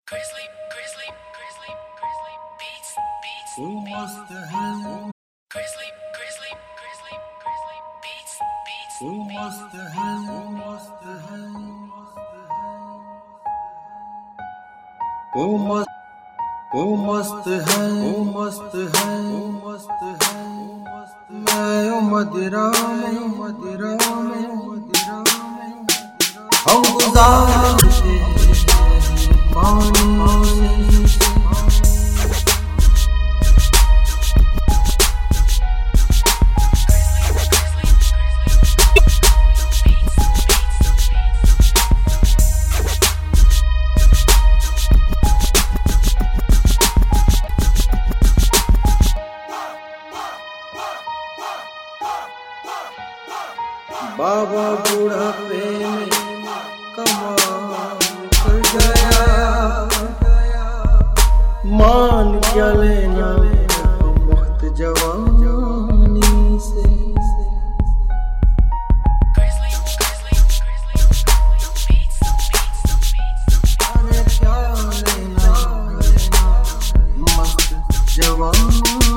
तू मस्त है, तू मस्त है, तू मस्त, तू मस्त है, तू मस्त है, तू मस्त है, मैं मदिरा में, मदिरा में, मदिरा में, हम गुजारते पानी बाबा बुढ़ापे में कमाल कर गया, मान क्या लेना वक्त जवानी से। अरे क्या लेना वक्त जवानी